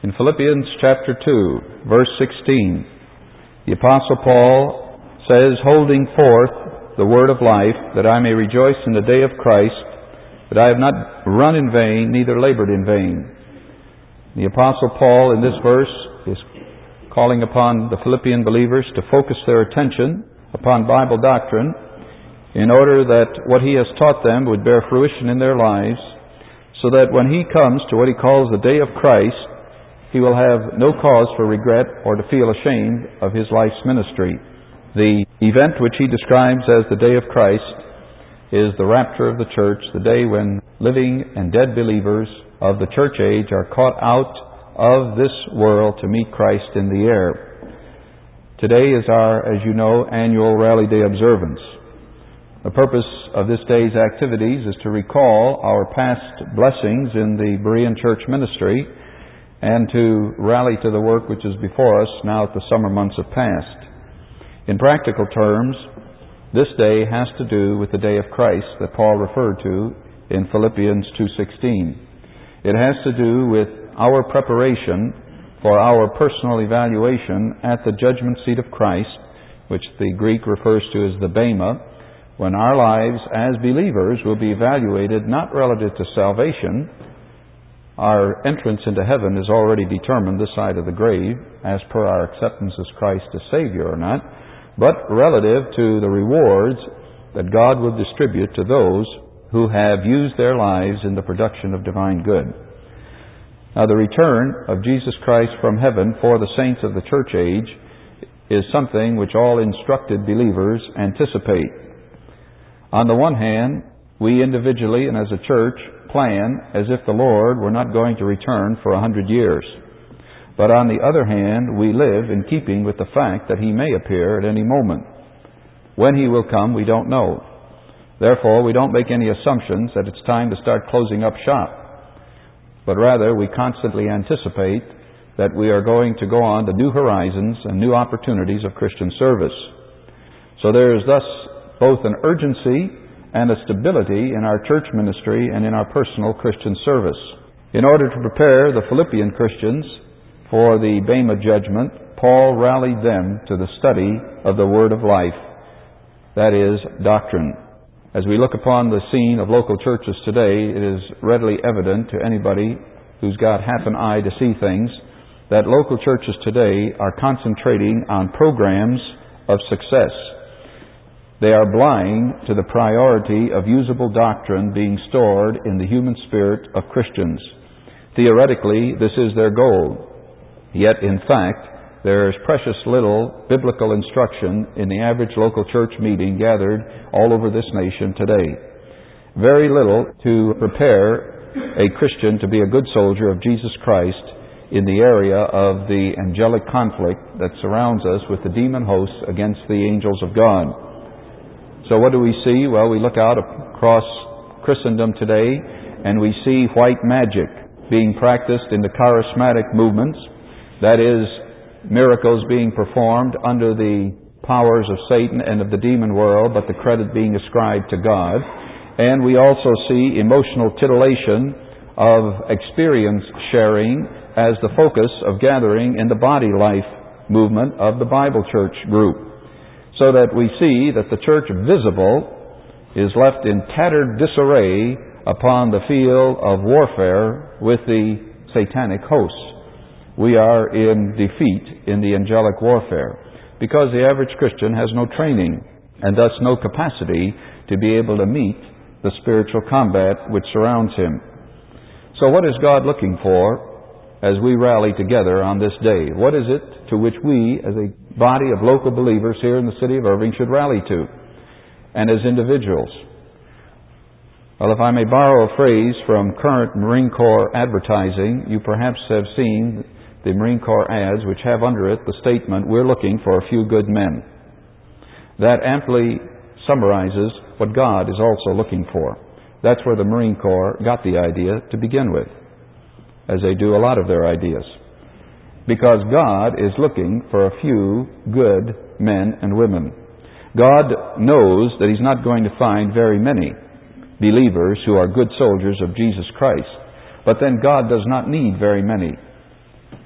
In Philippians chapter 2, verse 16, the Apostle Paul says, "Holding forth the word of life, that I may rejoice in the day of Christ, that I have not run in vain, neither labored in vain." The Apostle Paul in this verse is calling upon the Philippian believers to focus their attention upon Bible doctrine in order that what he has taught them would bear fruition in their lives, so that when he comes to what he calls the day of Christ, he will have no cause for regret or to feel ashamed of his life's ministry. The event which he describes as the day of Christ is the rapture of the church, the day when living and dead believers of the church age are caught out of this world to meet Christ in the air. Today is our, as you know, annual Rally Day observance. The purpose of this day's activities is to recall our past blessings in the Berean church ministry and to rally to the work which is before us now that the summer months have passed. In practical terms, this day has to do with the day of Christ that Paul referred to in Philippians 2:16. It has to do with our preparation for our personal evaluation at the judgment seat of Christ, which the Greek refers to as the Bema, when our lives as believers will be evaluated not relative to salvation. Our entrance into heaven is already determined this side of the grave, as per our acceptance as Christ as Savior or not, but relative to the rewards that God will distribute to those who have used their lives in the production of divine good. Now, the return of Jesus Christ from heaven for the saints of the church age is something which all instructed believers anticipate. On the one hand, we individually and as a church plan as if the Lord were not going to return for 100 years. But on the other hand, we live in keeping with the fact that He may appear at any moment. When He will come, we don't know. Therefore, we don't make any assumptions that it's time to start closing up shop. But rather, we constantly anticipate that we are going to go on to new horizons and new opportunities of Christian service. So there is thus both an urgency and a stability in our church ministry and in our personal Christian service. In order to prepare the Philippian Christians for the Bema judgment, Paul rallied them to the study of the Word of life, that is, doctrine. As we look upon the scene of local churches today, it is readily evident to anybody who's got half an eye to see things that local churches today are concentrating on programs of success. They are blind to the priority of usable doctrine being stored in the human spirit of Christians. Theoretically, this is their goal. Yet, in fact, there is precious little biblical instruction in the average local church meeting gathered all over this nation today. Very little to prepare a Christian to be a good soldier of Jesus Christ in the area of the angelic conflict that surrounds us with the demon hosts against the angels of God. So what do we see? Well, we look out across Christendom today and we see white magic being practiced in the charismatic movements. That is, miracles being performed under the powers of Satan and of the demon world, but the credit being ascribed to God. And we also see emotional titillation of experience sharing as the focus of gathering in the body life movement of the Bible church group. So that we see that the church visible is left in tattered disarray upon the field of warfare with the satanic hosts. We are in defeat in the angelic warfare because the average Christian has no training and thus no capacity to be able to meet the spiritual combat which surrounds him. So what is God looking for as we rally together on this day? What is it to which we, as a body of local believers here in the city of Irving, should rally to, and as individuals? Well, if I may borrow a phrase from current Marine Corps advertising, you perhaps have seen the Marine Corps ads which have under it the statement, "We're looking for a few good men." That amply summarizes what God is also looking for. That's where the Marine Corps got the idea to begin with, as they do a lot of their ideas. Because God is looking for a few good men and women. God knows that He's not going to find very many believers who are good soldiers of Jesus Christ. But then God does not need very many.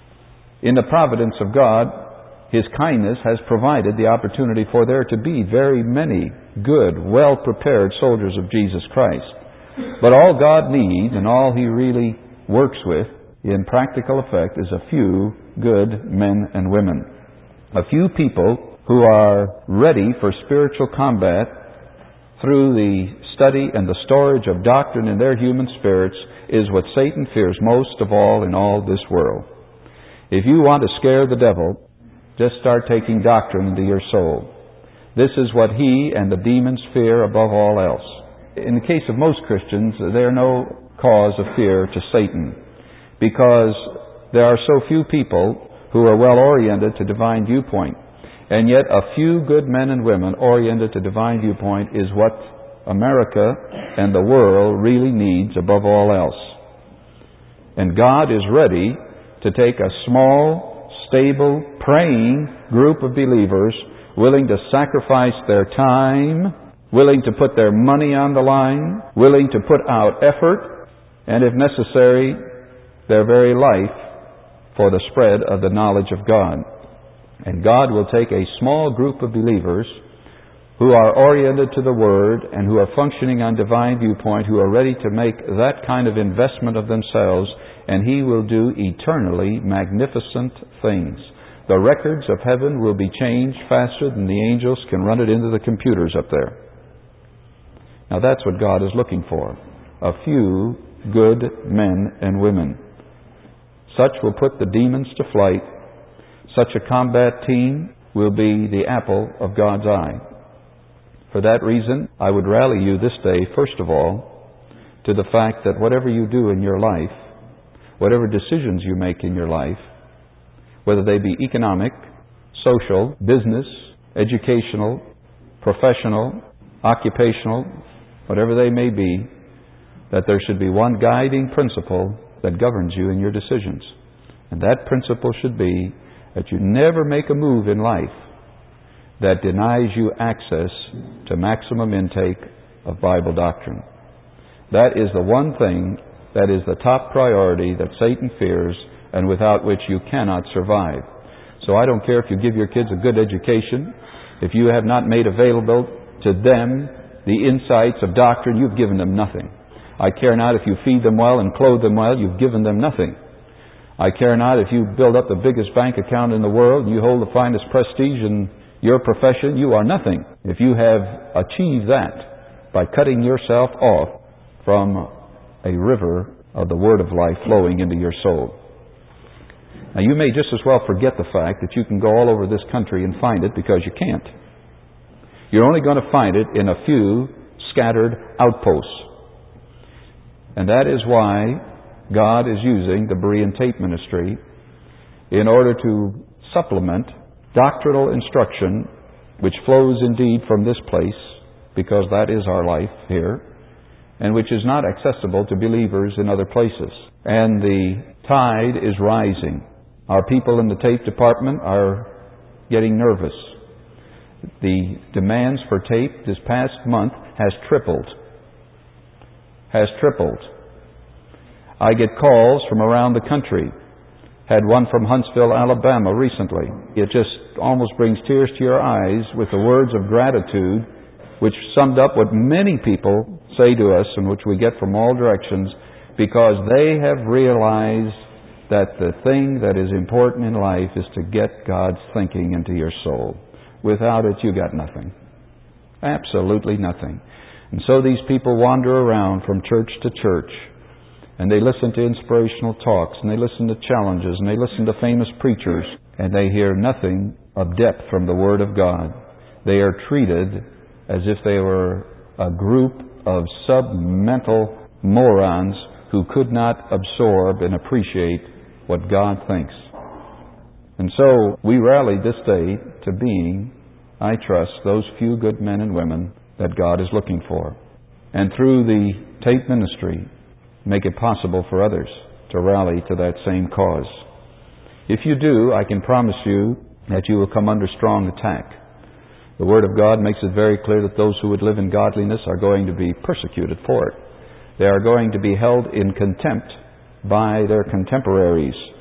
In the providence of God, His kindness has provided the opportunity for there to be very many good, well-prepared soldiers of Jesus Christ. But all God needs and all He really works with in practical effect is a few good men and women. A few people who are ready for spiritual combat through the study and the storage of doctrine in their human spirits is what Satan fears most of all in all this world. If you want to scare the devil, just start taking doctrine into your soul. This is what he and the demons fear above all else. In the case of most Christians, there are no cause of fear to Satan, because there are so few people who are well oriented to divine viewpoint. And yet a few good men and women oriented to divine viewpoint is what America and the world really needs above all else. And God is ready to take a small, stable, praying group of believers willing to sacrifice their time, willing to put their money on the line, willing to put out effort, and if necessary, their very life for the spread of the knowledge of God. And God will take a small group of believers who are oriented to the Word and who are functioning on divine viewpoint, who are ready to make that kind of investment of themselves, and He will do eternally magnificent things. The records of heaven will be changed faster than the angels can run it into the computers up there. Now that's what God is looking for. A few good men and women. Such will put the demons to flight. Such a combat team will be the apple of God's eye. For that reason, I would rally you this day, first of all, to the fact that whatever you do in your life, whatever decisions you make in your life, whether they be economic, social, business, educational, professional, occupational, whatever they may be, that there should be one guiding principle that governs you in your decisions. And that principle should be that you never make a move in life that denies you access to maximum intake of Bible doctrine. That is the one thing that is the top priority that Satan fears and without which you cannot survive. So I don't care if you give your kids a good education. If you have not made available to them the insights of doctrine, you've given them nothing. I care not if you feed them well and clothe them well, you've given them nothing. I care not if you build up the biggest bank account in the world and you hold the finest prestige in your profession, you are nothing if you have achieved that by cutting yourself off from a river of the Word of life flowing into your soul. Now you may just as well forget the fact that you can go all over this country and find it, because you can't. You're only going to find it in a few scattered outposts. And that is why God is using the Berean tape ministry in order to supplement doctrinal instruction, which flows indeed from this place, because that is our life here, and which is not accessible to believers in other places. And the tide is rising. Our people in the tape department are getting nervous. The demands for tape this past month has tripled. I get calls from around the country. Had one from Huntsville, Alabama recently. It just almost brings tears to your eyes with the words of gratitude, which summed up what many people say to us and which we get from all directions, because they have realized that the thing that is important in life is to get God's thinking into your soul. Without it, you got nothing. Absolutely nothing. And so these people wander around from church to church, and they listen to inspirational talks, and they listen to challenges, and they listen to famous preachers, and they hear nothing of depth from the Word of God. They are treated as if they were a group of sub-mental morons who could not absorb and appreciate what God thinks. And so we rally this day to being, I trust, those few good men and women that God is looking for. And through the tape ministry, make it possible for others to rally to that same cause. If you do, I can promise you that you will come under strong attack. The Word of God makes it very clear that those who would live in godliness are going to be persecuted for it. They are going to be held in contempt by their contemporaries.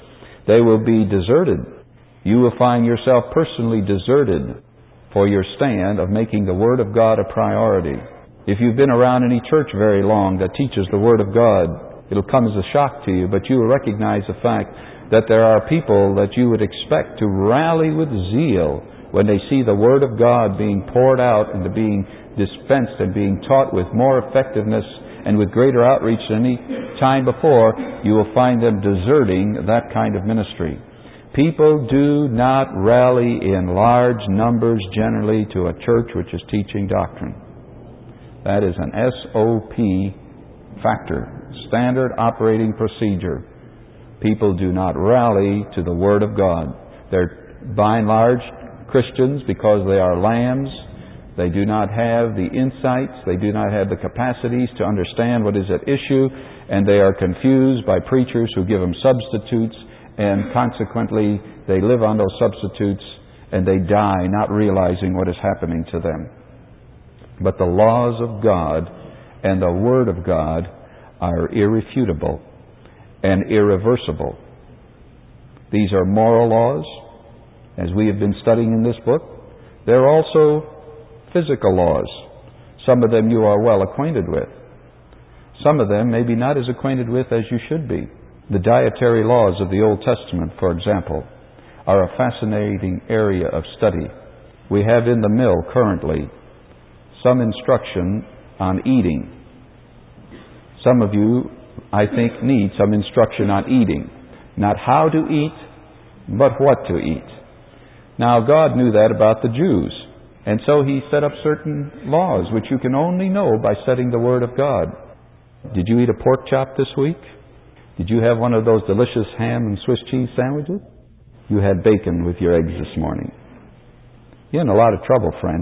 They will be deserted. You will find yourself personally deserted for your stand of making the Word of God a priority. If you've been around any church very long that teaches the Word of God, it'll come as a shock to you, but you will recognize the fact that there are people that you would expect to rally with zeal when they see the Word of God being poured out and being dispensed and being taught with more effectiveness and with greater outreach than any time before. You will find them deserting that kind of ministry. People do not rally in large numbers generally to a church which is teaching doctrine. That is an SOP factor, standard operating procedure. People do not rally to the Word of God. They're by and large Christians because they are lambs. They do not have the insights. They do not have the capacities to understand what is at issue, and they are confused by preachers who give them substitutes, and consequently they live on those substitutes and they die not realizing what is happening to them. But the laws of God and the Word of God are irrefutable and irreversible. These are moral laws, as we have been studying in this book. They're also physical laws. Some of them you are well acquainted with. Some of them maybe not as acquainted with as you should be. The dietary laws of the Old Testament, for example, are a fascinating area of study. We have in the mill currently some instruction on eating. Some of you, I think, need some instruction on eating. Not how to eat, but what to eat. Now, God knew that about the Jews, and so He set up certain laws which you can only know by studying the Word of God. Did you eat a pork chop this week? Did you have one of those delicious ham and Swiss cheese sandwiches? You had bacon with your eggs this morning. You're in a lot of trouble, friend.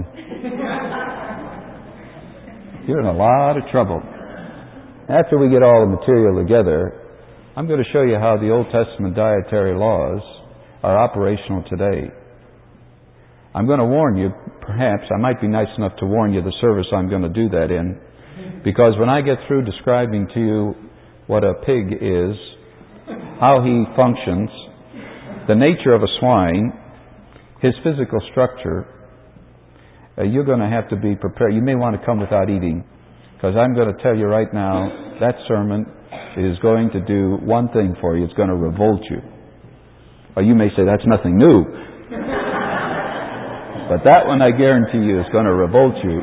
You're in a lot of trouble. After we get all the material together, I'm going to show you how the Old Testament dietary laws are operational today. I'm going to warn you, perhaps, I might be nice enough to warn you the service I'm going to do that in, because when I get through describing to you what a pig is, how he functions, the nature of a swine, his physical structure, you're going to have to be prepared. You may want to come without eating, because I'm going to tell you right now, that sermon is going to do one thing for you. It's going to revolt you. Or you may say, that's nothing new. But that one, I guarantee you, is going to revolt you.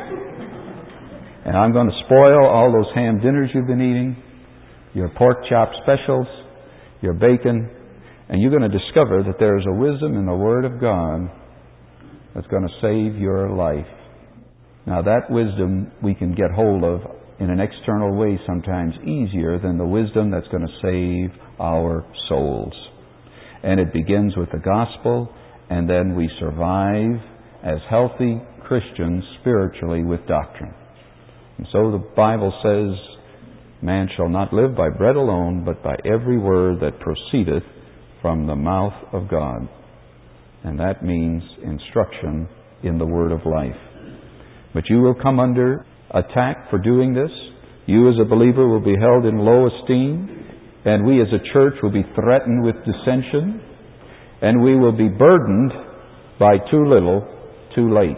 And I'm going to spoil all those ham dinners you've been eating, your pork chop specials, your bacon, and you're going to discover that there is a wisdom in the Word of God that's going to save your life. Now, that wisdom we can get hold of in an external way sometimes easier than the wisdom that's going to save our souls. And it begins with the gospel, and then we survive as healthy Christians spiritually with doctrine. And so the Bible says, man shall not live by bread alone, but by every word that proceedeth from the mouth of God. And that means instruction in the word of life. But you will come under attack for doing this. You as a believer will be held in low esteem, and we as a church will be threatened with dissension, and we will be burdened by too little, too late.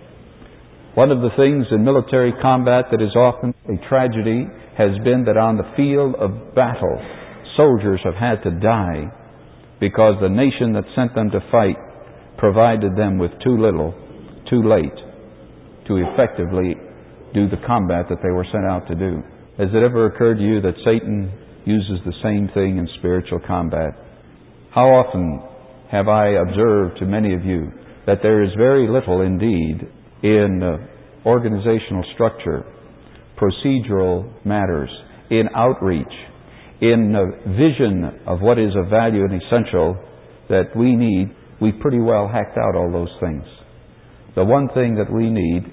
One of the things in military combat that is often a tragedy has been that on the field of battle, soldiers have had to die because the nation that sent them to fight provided them with too little, too late, to effectively do the combat that they were sent out to do. Has it ever occurred to you that Satan uses the same thing in spiritual combat? How often have I observed to many of you that there is very little indeed in organizational structure, procedural matters, in outreach, in vision of what is of value and essential that we need. We've pretty well hacked out all those things. The one thing that we need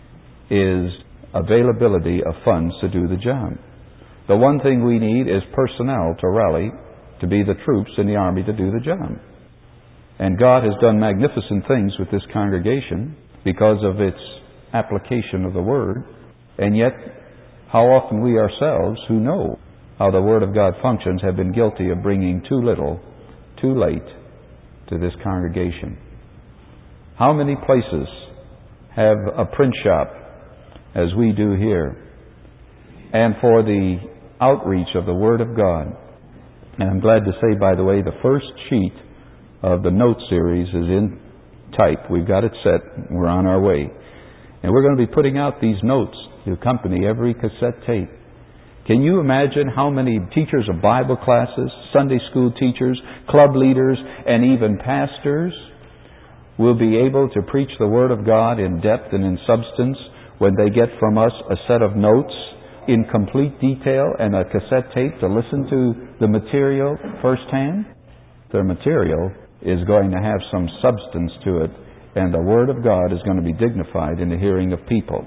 is availability of funds to do the job. The one thing we need is personnel to rally to be the troops in the army to do the job. And God has done magnificent things with this congregation because of its application of the Word. And yet, how often we ourselves, who know how the Word of God functions, have been guilty of bringing too little, too late to this congregation? How many places have a print shop as we do here? And for the outreach of the Word of God. And I'm glad to say, by the way, the first sheet of the note series is in type. We've got it set. We're on our way. And we're going to be putting out these notes to accompany every cassette tape. Can you imagine how many teachers of Bible classes, Sunday school teachers, club leaders, and even pastors will be able to preach the Word of God in depth and in substance when they get from us a set of notes in complete detail and a cassette tape to listen to the material firsthand? Their material is going to have some substance to it, and the Word of God is going to be dignified in the hearing of people.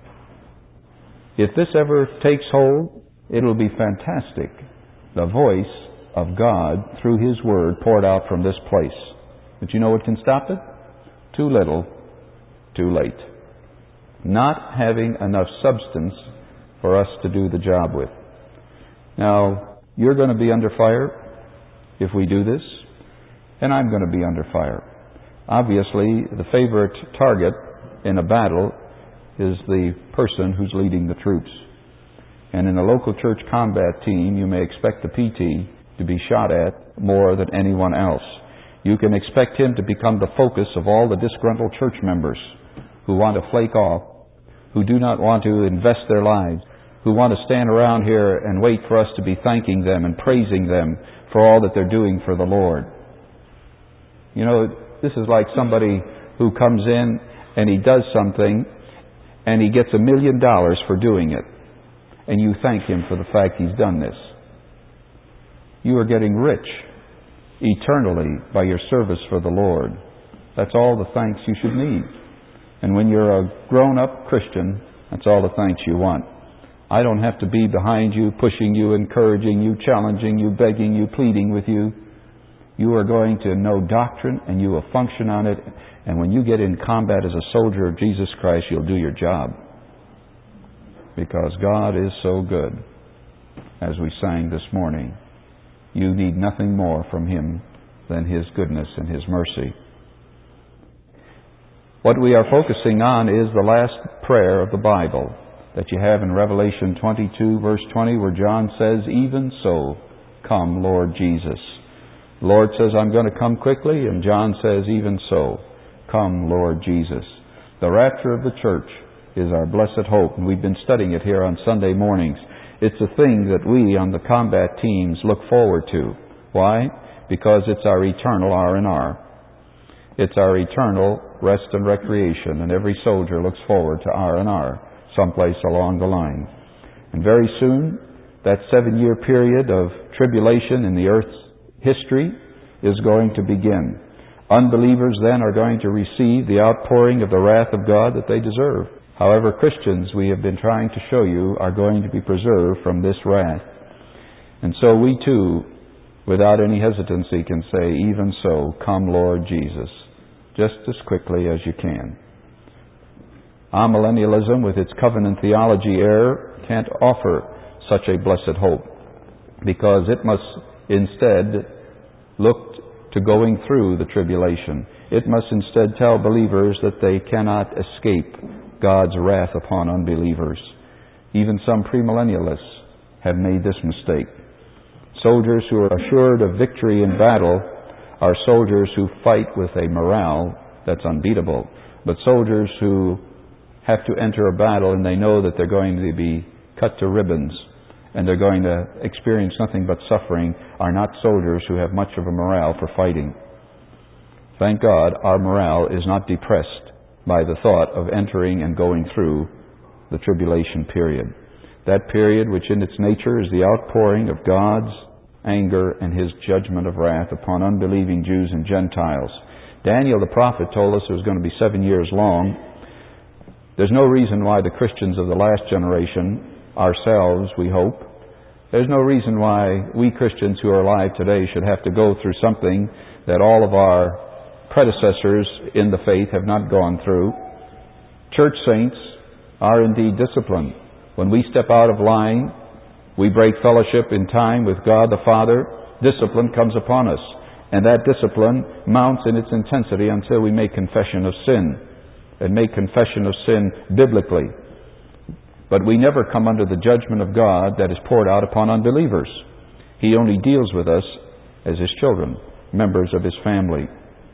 If this ever takes hold, it'll be fantastic. The voice of God through His Word poured out from this place. But you know what can stop it? Too little, too late. Not having enough substance for us to do the job with. Now, you're going to be under fire if we do this, and I'm going to be under fire. Obviously, the favorite target in a battle is the person who's leading the troops. And in a local church combat team, you may expect the PT to be shot at more than anyone else. You can expect him to become the focus of all the disgruntled church members who want to flake off, who do not want to invest their lives, who want to stand around here and wait for us to be thanking them and praising them for all that they're doing for the Lord. You know, this is like somebody who comes in and he does something and he gets $1 million for doing it. And you thank him for the fact he's done this. You are getting rich eternally by your service for the Lord. That's all the thanks you should need. And when you're a grown-up Christian, that's all the thanks you want. I don't have to be behind you, pushing you, encouraging you, challenging you, begging you, pleading with you. You are going to know doctrine and you will function on it. And when you get in combat as a soldier of Jesus Christ, you'll do your job. Because God is so good, as we sang this morning. You need nothing more from Him than His goodness and His mercy. What we are focusing on is the last prayer of the Bible that you have in Revelation 22, verse 20, where John says, "Even so, come, Lord Jesus." The Lord says, "I'm going to come quickly," and John says, "Even so, come, Lord Jesus." The rapture of the church is our blessed hope, and we've been studying it here on Sunday mornings. It's a thing that we on the combat teams look forward to. Why? Because it's our eternal R&R. It's our eternal rest and recreation, and every soldier looks forward to R&R someplace along the line. And very soon, that 7-year period of tribulation in the earth's history is going to begin. Unbelievers then are going to receive the outpouring of the wrath of God that they deserve. However, Christians, we have been trying to show you, are going to be preserved from this wrath. And so we too, without any hesitancy, can say, "Even so, come Lord Jesus," just as quickly as you can. Amillennialism, with its covenant theology error, can't offer such a blessed hope, because it must instead look to going through the tribulation. It must instead tell believers that they cannot escape God's wrath upon unbelievers. Even some premillennialists have made this mistake. Soldiers who are assured of victory in battle are soldiers who fight with a morale that's unbeatable. But soldiers who have to enter a battle and they know that they're going to be cut to ribbons and they're going to experience nothing but suffering are not soldiers who have much of a morale for fighting. Thank God our morale is not depressed by the thought of entering and going through the tribulation period. That period which in its nature is the outpouring of God's anger and His judgment of wrath upon unbelieving Jews and Gentiles. Daniel the prophet told us it was going to be 7 years long. There's no reason why the Christians of the last generation, ourselves, we hope, there's no reason why we Christians who are alive today should have to go through something that all of our predecessors in the faith have not gone through. Church saints are indeed disciplined. When we step out of line, we break fellowship in time with God the Father, discipline comes upon us. And that discipline mounts in its intensity until we make confession of sin, and make confession of sin biblically. But we never come under the judgment of God that is poured out upon unbelievers. He only deals with us as His children, members of His family.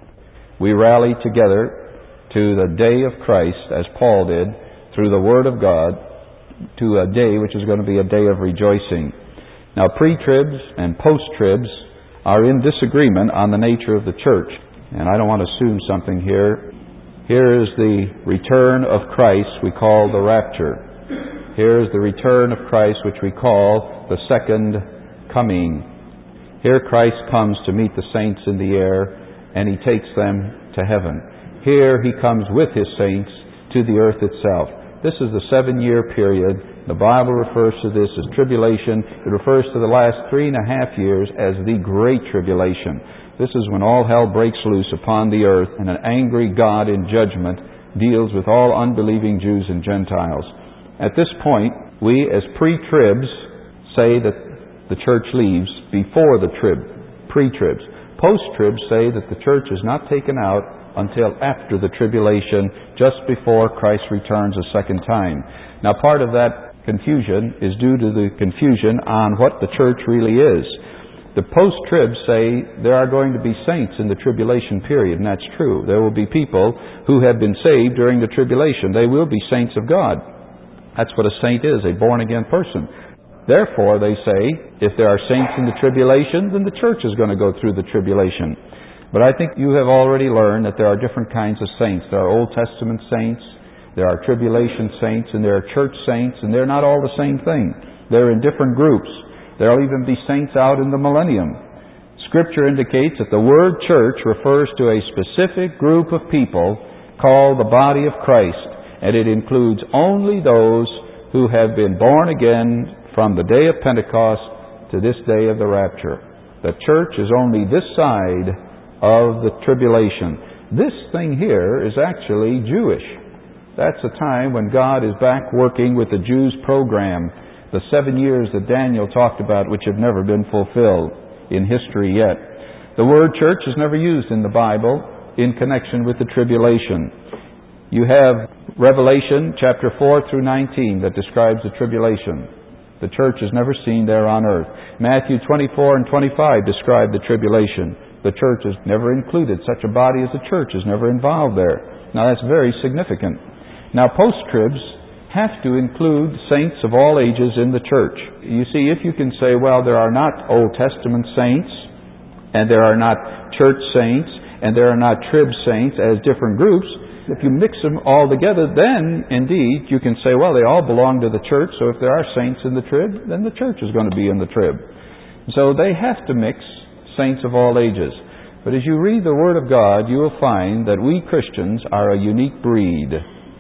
We rally together to the day of Christ, as Paul did, through the Word of God, to a day which is going to be a day of rejoicing. Now, pre-tribs and post-tribs are in disagreement on the nature of the church. And I don't want to assume something here. Here is the return of Christ we call the rapture. Here is the return of Christ which we call the second coming. Here Christ comes to meet the saints in the air, and He takes them to heaven. Here He comes with His saints to the earth itself. This is the 7-year period. The Bible refers to this as tribulation. It refers to the last 3.5 years as the Great Tribulation. This is when all hell breaks loose upon the earth, and an angry God in judgment deals with all unbelieving Jews and Gentiles. At this point, we as pre-tribs say that the church leaves before the pre-tribs. Post-tribs say that the church is not taken out until after the tribulation, just before Christ returns a second time. Now, part of that confusion is due to the confusion on what the church really is. The post-tribs say there are going to be saints in the tribulation period, and that's true. There will be people who have been saved during the tribulation. They will be saints of God. That's what a saint is, a born-again person. Therefore, they say, if there are saints in the tribulation, then the church is going to go through the tribulation. But I think you have already learned that there are different kinds of saints. There are Old Testament saints, there are tribulation saints, and there are church saints, and they're not all the same thing. They're in different groups. There will even be saints out in the millennium. Scripture indicates that the word church refers to a specific group of people called the body of Christ, and it includes only those who have been born again from the day of Pentecost to this day of the rapture. The church is only this side of the tribulation. This thing here is actually Jewish. That's a time when God is back working with the Jews' program, the 7 years that Daniel talked about, which have never been fulfilled in history yet. The word church is never used in the Bible in connection with the tribulation. You have Revelation chapter 4 through 19 that describes the tribulation. The church is never seen there on earth. Matthew 24 and 25 describe the tribulation. The church is never included. Such a body as the church is never involved there. Now that's very significant. Now post-tribs have to include saints of all ages in the church. You see, if you can say, well, there are not Old Testament saints, and there are not church saints, and there are not trib saints as different groups, if you mix them all together, then indeed you can say, well, they all belong to the church, so if there are saints in the trib, then the church is going to be in the trib. So they have to mix saints of all ages. But as you read the Word of God, you will find that we Christians are a unique breed.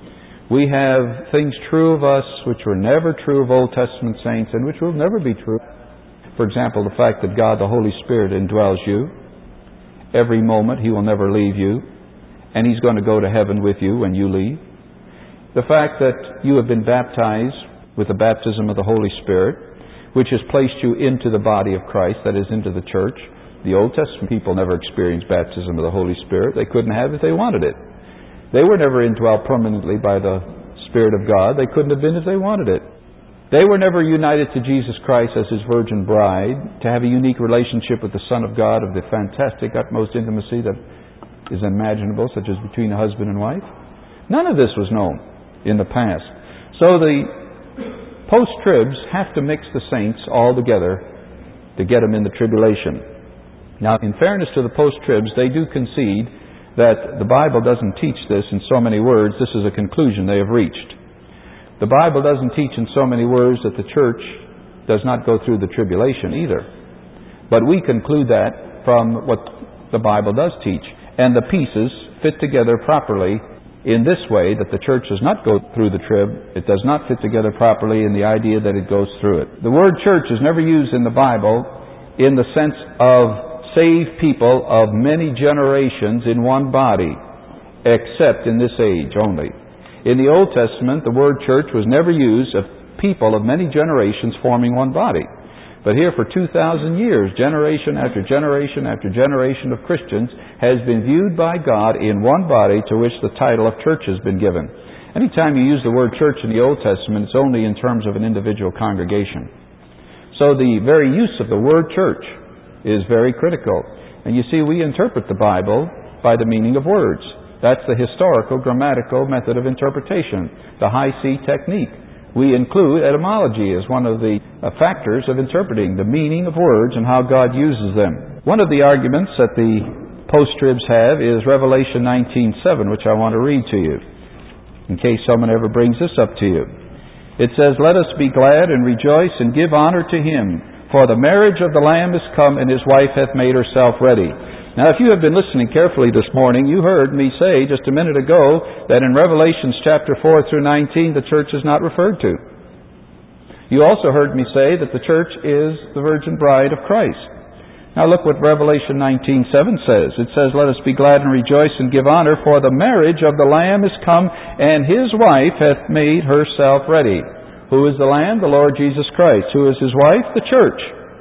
We have things true of us which were never true of Old Testament saints and which will never be true. For example, the fact that God the Holy Spirit indwells you. Every moment He will never leave you, and He's going to go to heaven with you when you leave. The fact that you have been baptized with the baptism of the Holy Spirit, which has placed you into the body of Christ, that is, into the church. The Old Testament people never experienced baptism of the Holy Spirit. They couldn't have it if they wanted it. They were never indwelt permanently by the Spirit of God. They couldn't have been if they wanted it. They were never united to Jesus Christ as His virgin bride, to have a unique relationship with the Son of God of the fantastic, utmost intimacy that is imaginable, such as between a husband and wife. None of this was known in the past. So the post-tribs have to mix the saints all together to get them in the tribulation. Now, in fairness to the post-tribs, they do concede that the Bible doesn't teach this in so many words. This is a conclusion they have reached. The Bible doesn't teach in so many words that the church does not go through the tribulation either. But we conclude that from what the Bible does teach. And the pieces fit together properly in this way, that the church does not go through the trib. It does not fit together properly in the idea that it goes through it. The word church is never used in the Bible in the sense of saved people of many generations in one body, except in this age only. In the Old Testament, the word church was never used of people of many generations forming one body. But here for 2,000 years, generation after generation after generation of Christians has been viewed by God in one body to which the title of church has been given. Anytime you use the word church in the Old Testament, it's only in terms of an individual congregation. So the very use of the word church is very critical. And you see, we interpret the Bible by the meaning of words. That's the historical, grammatical method of interpretation, the high C technique. We include etymology as one of the factors of interpreting the meaning of words and how God uses them. One of the arguments that the post-tribs have is Revelation 19:7, which I want to read to you, in case someone ever brings this up to you. It says, "Let us be glad and rejoice and give honor to Him, for the marriage of the Lamb is come, and His wife hath made herself ready." Now, if you have been listening carefully this morning, you heard me say just a minute ago that in Revelations chapter 4 through 19, the church is not referred to. You also heard me say that the church is the virgin bride of Christ. Now look what Revelation 19:7 says. It says, "Let us be glad and rejoice and give honor, for the marriage of the Lamb is come, and His wife hath made herself ready." Who is the Lamb? The Lord Jesus Christ. Who is His wife? The church.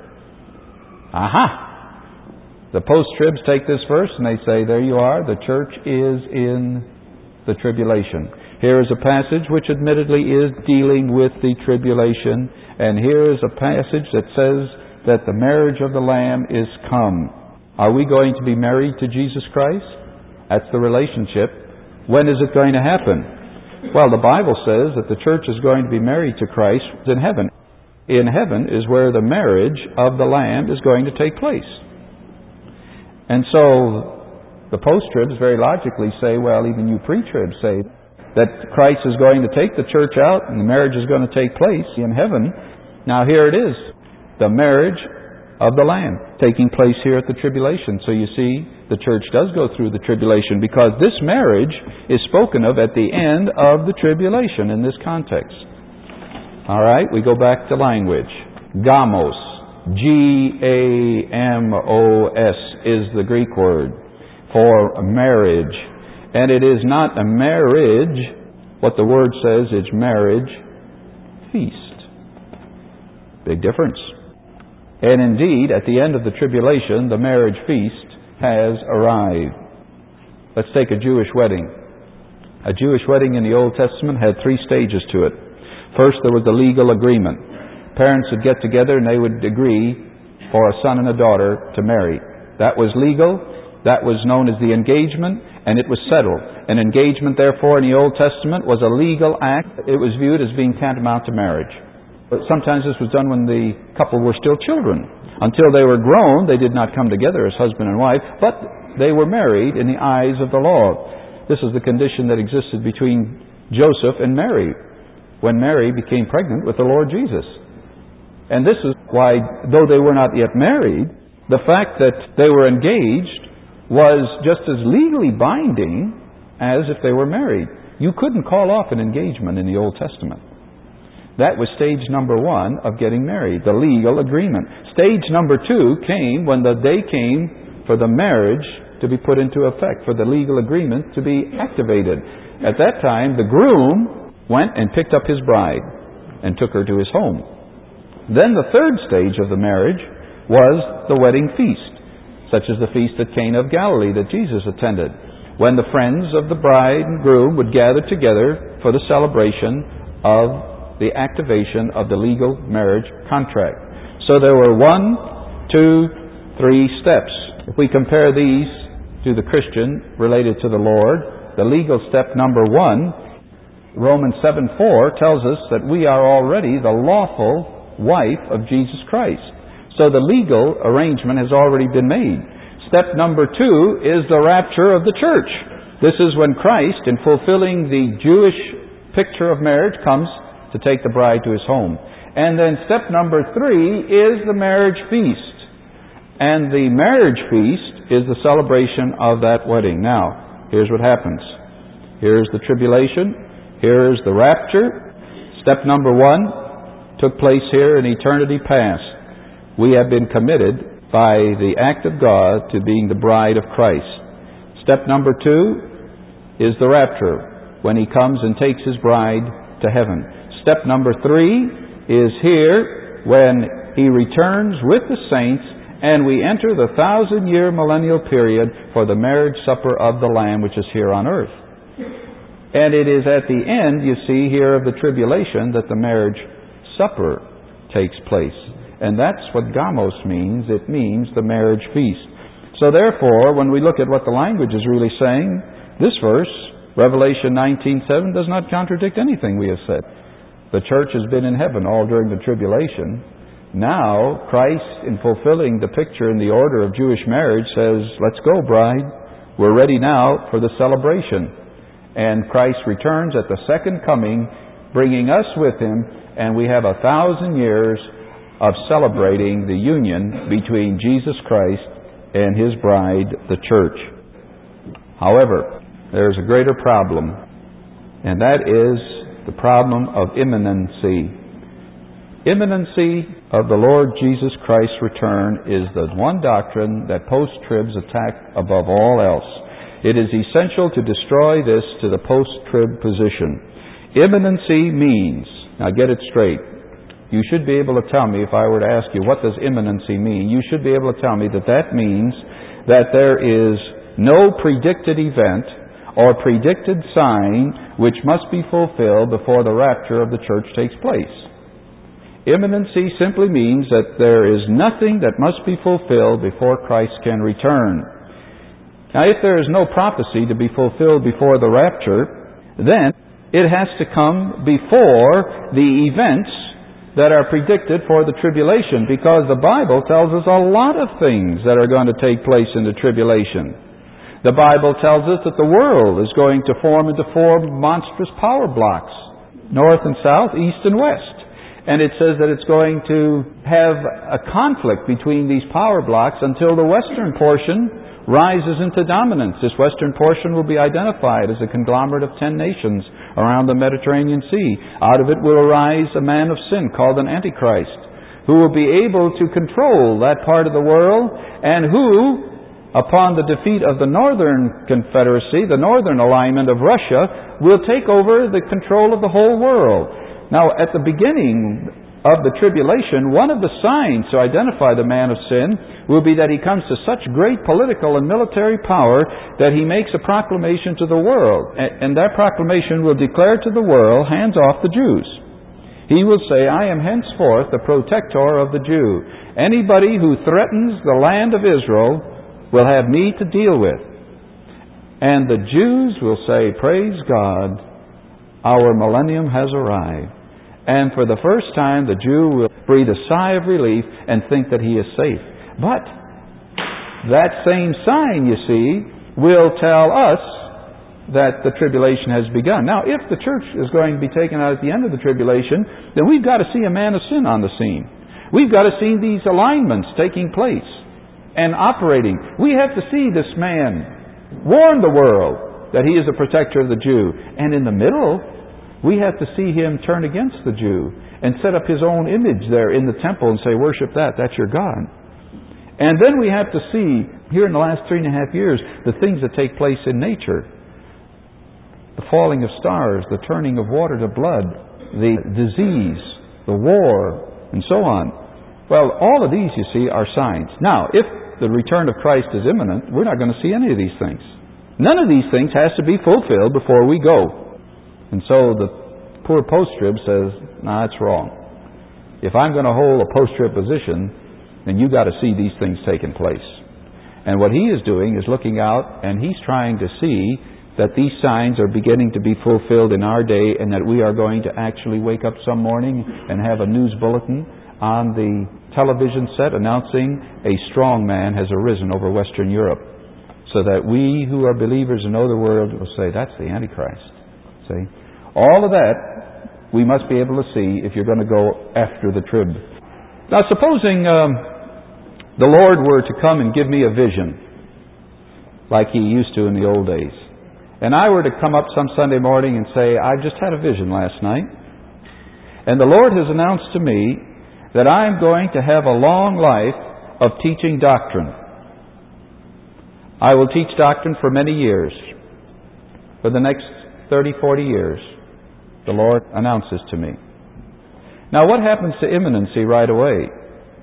Aha! The post-tribs take this verse and they say, there you are, the church is in the tribulation. Here is a passage which admittedly is dealing with the tribulation, and here is a passage that says that the marriage of the Lamb is come. Are we going to be married to Jesus Christ? That's the relationship. When is it going to happen? Well, the Bible says that the church is going to be married to Christ in heaven. In heaven is where the marriage of the Lamb is going to take place. And so the post-tribs very logically say, well, even you pre-tribs say that Christ is going to take the church out and the marriage is going to take place in heaven. Now here it is, the marriage of the Lamb taking place here at the tribulation. So you see, the church does go through the tribulation because this marriage is spoken of at the end of the tribulation in this context. All right, we go back to language. Gamos. G-A-M-O-S is the Greek word for marriage. And it is not a marriage, what the word says is marriage feast. Big difference. And indeed, at the end of the tribulation, the marriage feast has arrived. Let's take a Jewish wedding. A Jewish wedding in the Old Testament had 3 stages to it. First, there was the legal agreement. Parents would get together and they would agree for a son and a daughter to marry. That was legal. That was known as the engagement, and it was settled. An engagement, therefore, in the Old Testament was a legal act. It was viewed as being tantamount to marriage. But sometimes this was done when the couple were still children. Until they were grown, they did not come together as husband and wife, but they were married in the eyes of the law. This is the condition that existed between Joseph and Mary when Mary became pregnant with the Lord Jesus. And this is why, though they were not yet married, the fact that they were engaged was just as legally binding as if they were married. You couldn't call off an engagement in the Old Testament. That was stage number 1 of getting married, the legal agreement. Stage number 2 came when the day came for the marriage to be put into effect, for the legal agreement to be activated. At that time, the groom went and picked up his bride and took her to his home. Then the third stage of the marriage was the wedding feast, such as the feast at Cana of Galilee that Jesus attended, when the friends of the bride and groom would gather together for the celebration of the activation of the legal marriage contract. So there were 1, 2, 3 steps. If we compare these to the Christian related to the Lord, the legal step number 1, Romans 7:4 tells us that we are already the lawful wife of Jesus Christ. So the legal arrangement has already been made. Step number 2 is the rapture of the church. This is when Christ, in fulfilling the Jewish picture of marriage, comes to take the bride to his home. And then step number 3 is the marriage feast. And the marriage feast is the celebration of that wedding. Now, here's what happens. Here's the tribulation. Here's the rapture. Step number 1 took place here in eternity past. We have been committed by the act of God to being the bride of Christ. Step number 2 is the rapture, when He comes and takes His bride to heaven. Step number 3 is here when He returns with the saints, and we enter the 1,000-year millennial period for the marriage supper of the Lamb, which is here on earth. And it is at the end, you see here, of the tribulation that the marriage supper takes place. And that's what gamos means. It means the marriage feast. So therefore, when we look at what the language is really saying, this verse, Revelation 19:7, does not contradict anything we have said. The church has been in heaven all during the tribulation. Now, Christ, in fulfilling the picture in the order of Jewish marriage, says, let's go, bride. We're ready now for the celebration. And Christ returns at the second coming, bringing us with Him, and we have 1,000 years of celebrating the union between Jesus Christ and His bride, the church. However, there's a greater problem, and that is the problem of imminency. Imminency of the Lord Jesus Christ's return is the one doctrine that post-tribs attack above all else. It is essential to destroy this to the post-trib position. Imminency means, now get it straight, you should be able to tell me, if I were to ask you, what does imminency mean? You should be able to tell me that that means that there is no predicted event or predicted sign which must be fulfilled before the rapture of the church takes place. Imminency simply means that there is nothing that must be fulfilled before Christ can return. Now, if there is no prophecy to be fulfilled before the rapture, then it has to come before the events that are predicted for the tribulation, because the Bible tells us a lot of things that are going to take place in the tribulation. The Bible tells us that the world is going to form into 4 monstrous power blocks, north and south, east and west. And it says that it's going to have a conflict between these power blocks until the western portion rises into dominance. This western portion will be identified as a conglomerate of 10 nations around the Mediterranean Sea. Out of it will arise a man of sin called an Antichrist, who will be able to control that part of the world, and who, upon the defeat of the Northern Confederacy, the Northern Alignment of Russia, will take over the control of the whole world. Now, at the beginning of the tribulation, one of the signs to identify the man of sin will be that he comes to such great political and military power that he makes a proclamation to the world. And that proclamation will declare to the world, hands off the Jews. He will say, I am henceforth the protector of the Jew. Anybody who threatens the land of Israel will have me to deal with. And the Jews will say, praise God, our millennium has arrived. And for the first time, the Jew will breathe a sigh of relief and think that he is safe. But that same sign, you see, will tell us that the tribulation has begun. Now, if the church is going to be taken out at the end of the tribulation, then we've got to see a man of sin on the scene. We've got to see these alignments taking place and operating. We have to see this man warn the world that he is a protector of the Jew. And in the middle, we have to see him turn against the Jew and set up his own image there in the temple and say, worship that, that's your God. And then we have to see, here in the last 3.5 years, the things that take place in nature. The falling of stars, the turning of water to blood, the disease, the war, and so on. Well, all of these, you see, are signs. Now, if the return of Christ is imminent, we're not going to see any of these things. None of these things has to be fulfilled before we go. And so the poor post-trib says, nah, that's wrong. If I'm going to hold a post-trib position, then you've got to see these things taking place. And what he is doing is looking out, and he's trying to see that these signs are beginning to be fulfilled in our day, and that we are going to actually wake up some morning and have a news bulletin on the television set announcing a strong man has arisen over Western Europe. So that we who are believers and know the Word will say, that's the Antichrist. See? All of that we must be able to see if you're going to go after the trib. Now, supposing the Lord were to come and give me a vision like He used to in the old days, and I were to come up some Sunday morning and say, I just had a vision last night, and the Lord has announced to me that I'm going to have a long life of teaching doctrine. I will teach doctrine for many years. For the next 30, 40 years, the Lord announces to me. Now, what happens to imminency right away?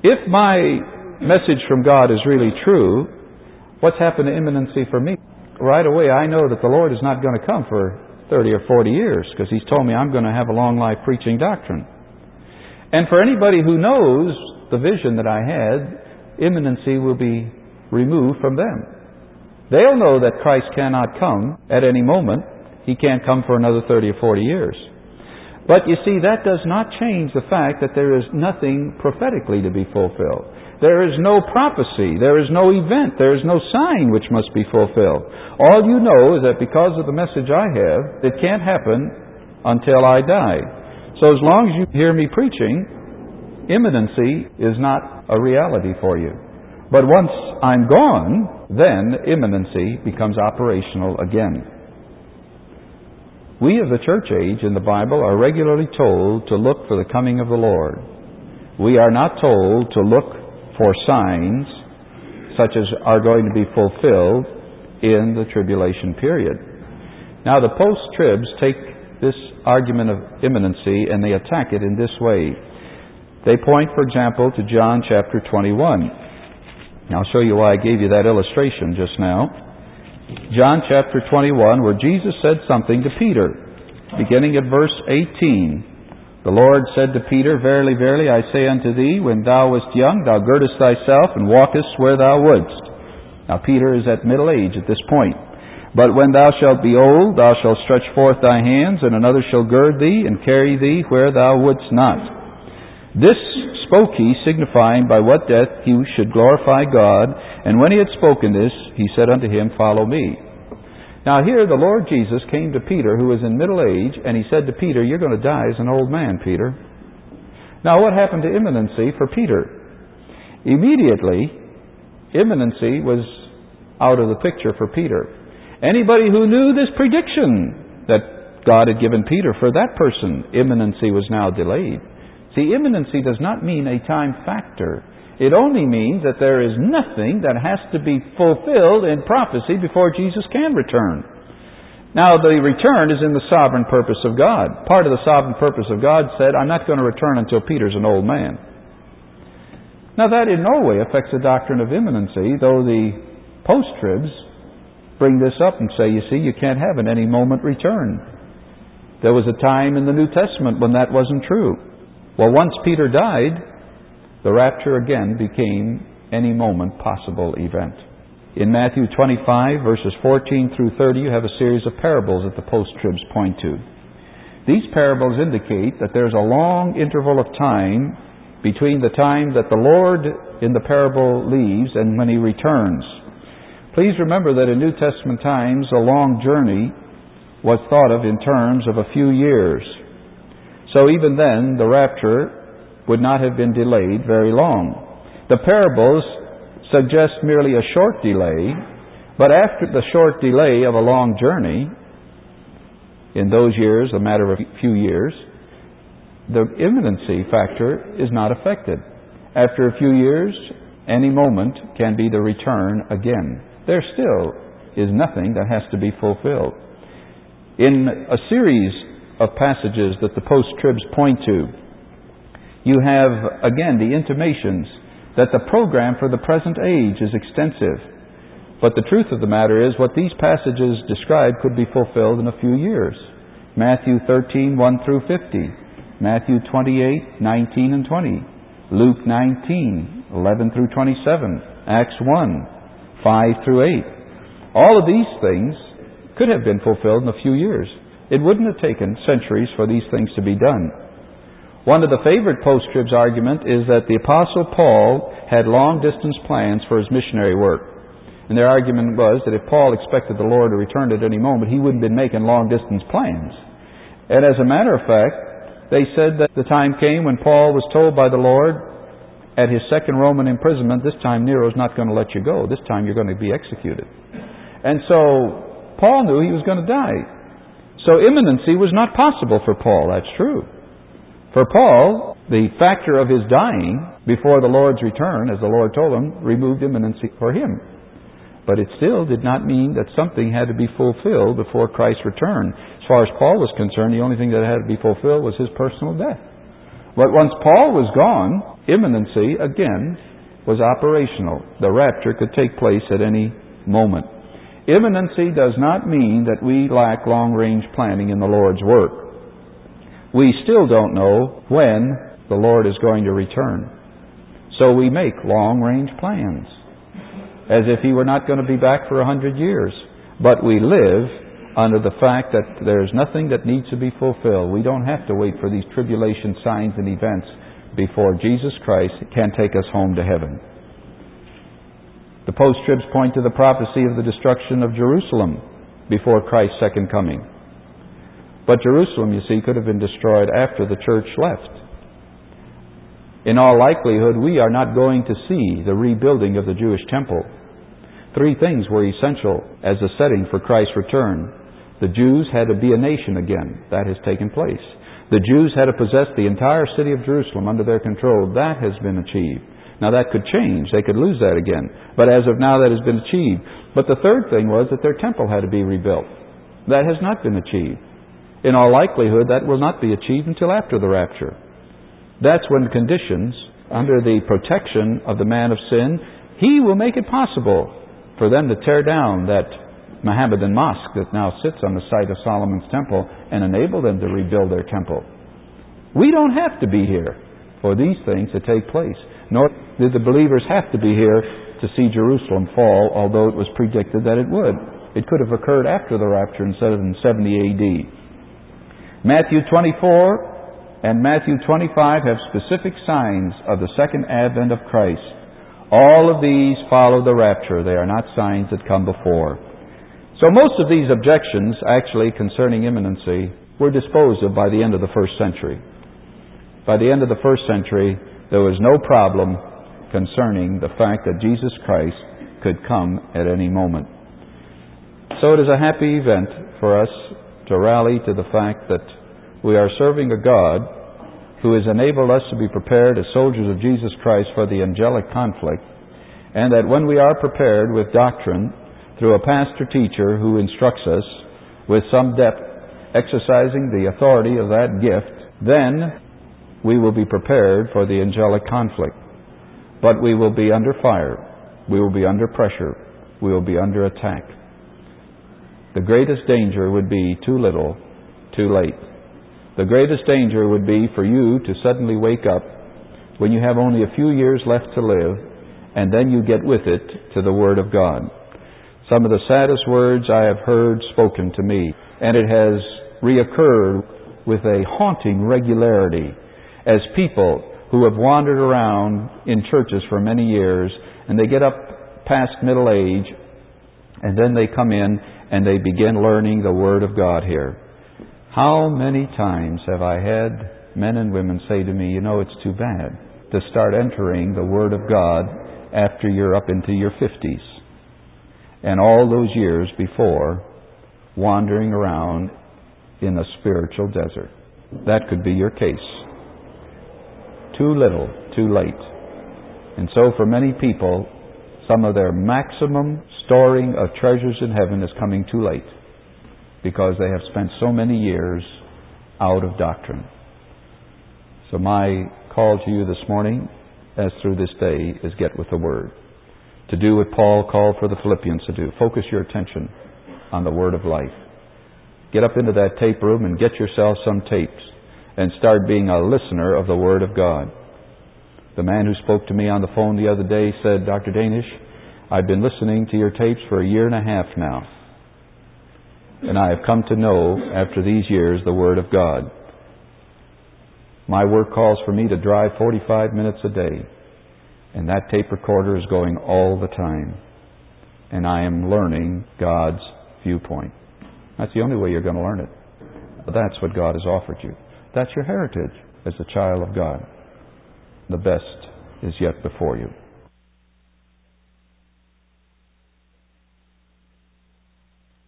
If my message from God is really true, what's happened to imminency for me? Right away, I know that the Lord is not going to come for 30 or 40 years, because He's told me I'm going to have a long life preaching doctrine. And for anybody who knows the vision that I had, imminency will be removed from them. They'll know that Christ cannot come at any moment. He can't come for another 30 or 40 years. But you see, that does not change the fact that there is nothing prophetically to be fulfilled. There is no prophecy. There is no event. There is no sign which must be fulfilled. All you know is that because of the message I have, it can't happen until I die. So as long as you hear me preaching, imminency is not a reality for you. But once I'm gone, then imminency becomes operational again. We of the church age in the Bible are regularly told to look for the coming of the Lord. We are not told to look for signs such as are going to be fulfilled in the tribulation period. Now the post-tribs take this argument of imminency and they attack it in this way. They point, for example, to John chapter 21. Now I'll show you why I gave you that illustration just now. John chapter 21, where Jesus said something to Peter, beginning at verse 18. The Lord said to Peter, Verily, verily, I say unto thee, when thou wast young, thou girdest thyself and walkest where thou wouldst. Now Peter is at middle age at this point. But when thou shalt be old, thou shalt stretch forth thy hands, and another shall gird thee and carry thee where thou wouldst not. This spoke he, signifying by what death he should glorify God. And when he had spoken this, he said unto him, Follow me. Now here the Lord Jesus came to Peter, who was in middle age, and he said to Peter, You're going to die as an old man, Peter. Now what happened to imminency for Peter? Immediately, imminency was out of the picture for Peter. Anybody who knew this prediction that God had given Peter for that person, imminency was now delayed. See, imminency does not mean a time factor. It only means that there is nothing that has to be fulfilled in prophecy before Jesus can return. Now, the return is in the sovereign purpose of God. Part of the sovereign purpose of God said, I'm not going to return until Peter's an old man. Now, that in no way affects the doctrine of imminency, though the post-tribs bring this up and say, you see, you can't have an any moment return. There was a time in the New Testament when that wasn't true. Well, once Peter died, the rapture again became any moment possible event. In Matthew 25, verses 14 through 30, you have a series of parables that the post-tribs point to. These parables indicate that there's a long interval of time between the time that the Lord in the parable leaves and when He returns. Please remember that in New Testament times, a long journey was thought of in terms of a few years. So even then, the rapture would not have been delayed very long. The parables suggest merely a short delay, but after the short delay of a long journey, in those years, a matter of a few years, the imminency factor is not affected. After a few years, any moment can be the return again. There still is nothing that has to be fulfilled. In a series of passages that the post-tribs point to, you have, again, the intimations that the program for the present age is extensive. But the truth of the matter is, what these passages describe could be fulfilled in a few years. Matthew 13, 1 through 50. Matthew 28, 19 and 20. Luke 19, 11 through 27. Acts 1, 5 through 8. All of these things could have been fulfilled in a few years. It wouldn't have taken centuries for these things to be done. One of the favorite post-tribs argument is that the Apostle Paul had long-distance plans for his missionary work. And their argument was that if Paul expected the Lord to return at any moment, he wouldn't have been making long-distance plans. And as a matter of fact, they said that the time came when Paul was told by the Lord at his second Roman imprisonment, this time Nero's not going to let you go. This time you're going to be executed. And so Paul knew he was going to die. So imminency was not possible for Paul, that's true. For Paul, the factor of his dying before the Lord's return, as the Lord told him, removed imminency for him. But it still did not mean that something had to be fulfilled before Christ's return. As far as Paul was concerned, the only thing that had to be fulfilled was his personal death. But once Paul was gone, Imminency, again, was operational. The rapture could take place at any moment. Imminency does not mean that we lack long-range planning in the Lord's work. We still don't know when the Lord is going to return. So we make long-range plans, as if He were not going to be back for 100 years. But we live under the fact that there's nothing that needs to be fulfilled. We don't have to wait for these tribulation signs and events before Jesus Christ can take us home to heaven. The post-tribs point to the prophecy of the destruction of Jerusalem before Christ's second coming. But Jerusalem, you see, could have been destroyed after the church left. In all likelihood, we are not going to see the rebuilding of the Jewish temple. Three things were essential as a setting for Christ's return. The Jews had to be a nation again. That has taken place. The Jews had to possess the entire city of Jerusalem under their control. That has been achieved. Now that could change. They could lose that again. But as of now, that has been achieved. But the third thing was that their temple had to be rebuilt. That has not been achieved. In all likelihood, that will not be achieved until after the rapture. That's when conditions, under the protection of the man of sin, he will make it possible for them to tear down that Mohammedan mosque that now sits on the site of Solomon's temple and enable them to rebuild their temple. We don't have to be here for these things to take place, nor did the believers have to be here to see Jerusalem fall, although it was predicted that it would. It could have occurred after the rapture instead of in 70 A.D. Matthew 24 and Matthew 25 have specific signs of the second advent of Christ. All of these follow the rapture. They are not signs that come before. So most of these objections, actually, concerning imminency, were disposed of by the end of the first century. By the end of the first century, there was no problem concerning the fact that Jesus Christ could come at any moment. So it is a happy event for us to rally to the fact that we are serving a God who has enabled us to be prepared as soldiers of Jesus Christ for the angelic conflict, and that when we are prepared with doctrine through a pastor-teacher who instructs us with some depth, exercising the authority of that gift, then we will be prepared for the angelic conflict. But we will be under fire. We will be under pressure. We will be under attack. The greatest danger would be too little, too late. The greatest danger would be for you to suddenly wake up when you have only a few years left to live, and then you get with it to the Word of God. Some of the saddest words I have heard spoken to me, and it has reoccurred with a haunting regularity as people who have wandered around in churches for many years, and they get up past middle age, and then they come in and they begin learning the Word of God here. How many times have I had men and women say to me, it's too bad to start entering the Word of God after you're up into your 50s. And all those years before, wandering around in a spiritual desert. That could be your case. Too little, too late. And so for many people, some of their maximum storing of treasures in heaven is coming too late, because they have spent so many years out of doctrine. So my call to you this morning, as through this day, is get with the Word. To do what Paul called for the Philippians to do. Focus your attention on the Word of life. Get up into that tape room and get yourself some tapes and start being a listener of the Word of God. The man who spoke to me on the phone the other day said, Dr. Danish, I've been listening to your tapes for 1.5 years now. And I have come to know, after these years, the Word of God. My work calls for me to drive 45 minutes a day. And that tape recorder is going all the time. And I am learning God's viewpoint. That's the only way you're going to learn it. But that's what God has offered you. That's your heritage as a child of God. The best is yet before you.